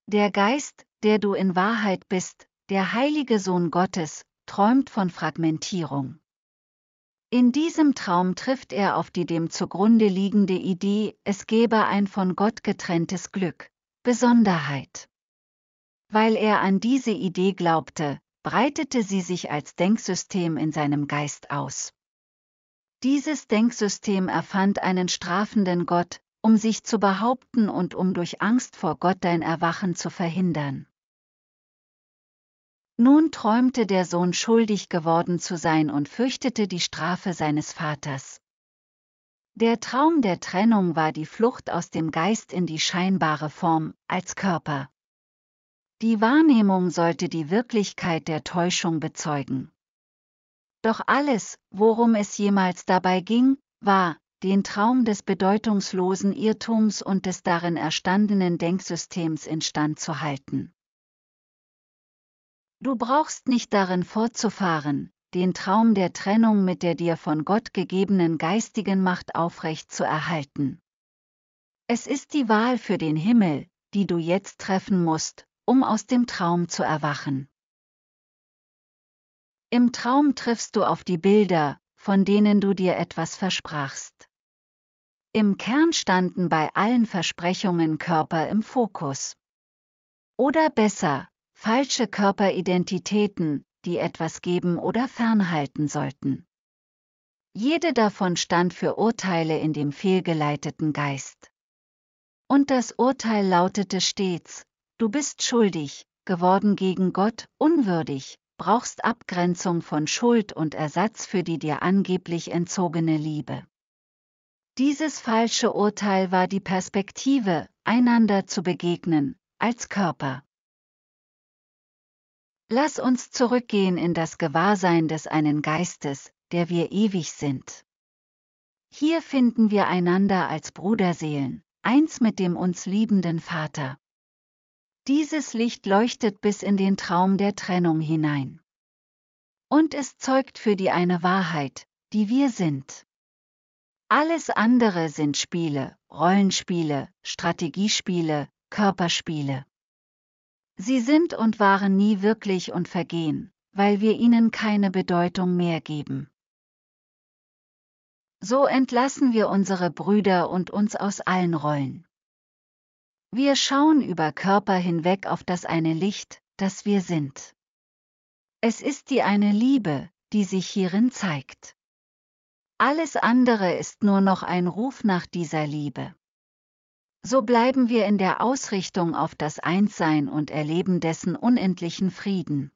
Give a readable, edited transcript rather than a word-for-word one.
Der Geist, der du in Wahrheit bist, der heilige Sohn Gottes, träumt von Fragmentierung. In diesem Traum trifft er auf die dem zugrunde liegende Idee, es gäbe ein von Gott getrenntes Glück, Besonderheit. Weil er an diese Idee glaubte, breitete sie sich als Denksystem in seinem Geist aus. Dieses Denksystem erfand einen strafenden Gott, um sich zu behaupten und um durch Angst vor Gott dein Erwachen zu verhindern. Nun träumte der Sohn schuldig geworden zu sein und fürchtete die Strafe seines Vaters. Der Traum der Trennung war die Flucht aus dem Geist in die scheinbare Form, als Körper. Die Wahrnehmung sollte die Wirklichkeit der Täuschung bezeugen. Doch alles, worum es jemals dabei ging, war, den Traum des bedeutungslosen Irrtums und des darin erstandenen Denksystems instand zu halten. Du brauchst nicht darin fortzufahren, den Traum der Trennung mit der dir von Gott gegebenen geistigen Macht aufrecht zu erhalten. Es ist die Wahl für den Himmel, die du jetzt treffen musst, um aus dem Traum zu erwachen. Im Traum triffst du auf die Bilder, von denen du dir etwas versprachst. Im Kern standen bei allen Versprechungen Körper im Fokus. Oder besser, falsche Körperidentitäten, die etwas geben oder fernhalten sollten. Jede davon stand für Urteile in dem fehlgeleiteten Geist. Und das Urteil lautete stets: Du bist schuldig, geworden gegen Gott, unwürdig, brauchst Abgrenzung von Schuld und Ersatz für die dir angeblich entzogene Liebe. Dieses falsche Urteil war die Perspektive, einander zu begegnen, als Körper. Lass uns zurückgehen in das Gewahrsein des einen Geistes, der wir ewig sind. Hier finden wir einander als Bruderseelen, eins mit dem uns liebenden Vater. Dieses Licht leuchtet bis in den Traum der Trennung hinein. Und es zeugt für die eine Wahrheit, die wir sind. Alles andere sind Spiele, Rollenspiele, Strategiespiele, Körperspiele. Sie sind und waren nie wirklich und vergehen, weil wir ihnen keine Bedeutung mehr geben. So entlassen wir unsere Brüder und uns aus allen Rollen. Wir schauen über Körper hinweg auf das eine Licht, das wir sind. Es ist die eine Liebe, die sich hierin zeigt. Alles andere ist nur noch ein Ruf nach dieser Liebe. So bleiben wir in der Ausrichtung auf das Einssein und erleben dessen unendlichen Frieden.